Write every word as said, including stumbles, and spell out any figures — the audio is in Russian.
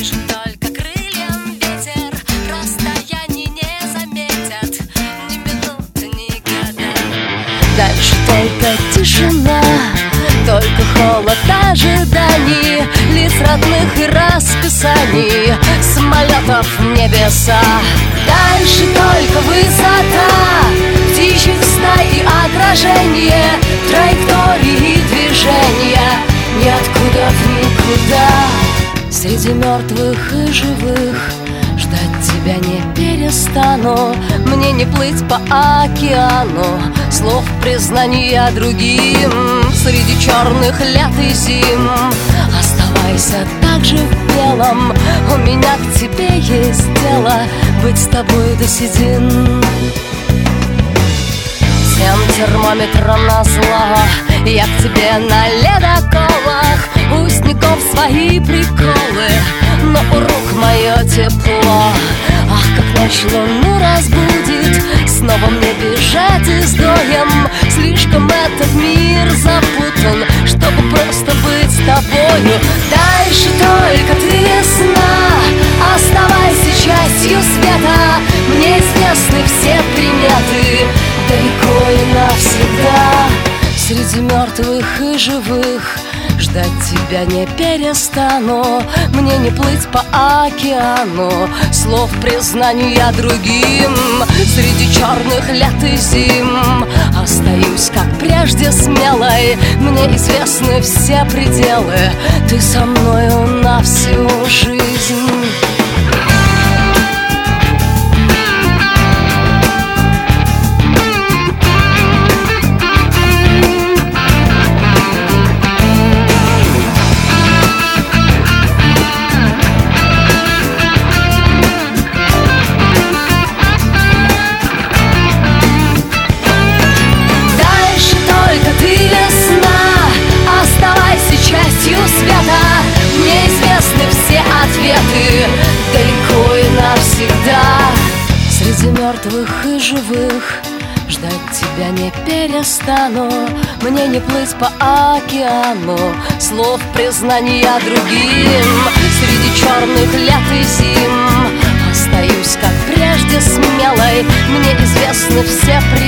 Дальше только крыльям ветер, расстояний не заметят ни минуты, ни года. Дальше только тишина, только холод ожиданий, лиц родных и расписаний, самолетов в небеса. Дальше только высота, птичьих стай и отражение, траектории и движения, ниоткуда в никуда. Среди мертвых и живых ждать тебя не перестану. Мне не плыть по океану слов признания другим. Среди черных лет и зим оставайся так же в белом. У меня к тебе есть дело, быть с тобой до седин. Всем термометром назло я к тебе на ледоколах. У снегов свои приколы, но у рук мое тепло. Ах, как ночь луну разбудит, снова мне бежать изгоем. Слишком этот мир запутан, чтобы просто быть с тобою. Дальше только ты весна, оставайся частью света. Мне известны все приметы, далеко и навсегда. Среди мертвых и живых ждать тебя не перестану. Мне не плыть по океану слов признания другим. Среди черных лет и зим остаюсь, как прежде, смелой. Мне известны все пределы, ты со мною на всю жизнь. Мне известны все ответы, далеко и навсегда. Среди мертвых и живых ждать тебя не перестану. Мне не плыть по океану слов признания другим. Среди черных лет и зим остаюсь, как прежде, смелой. Мне известны все пределы,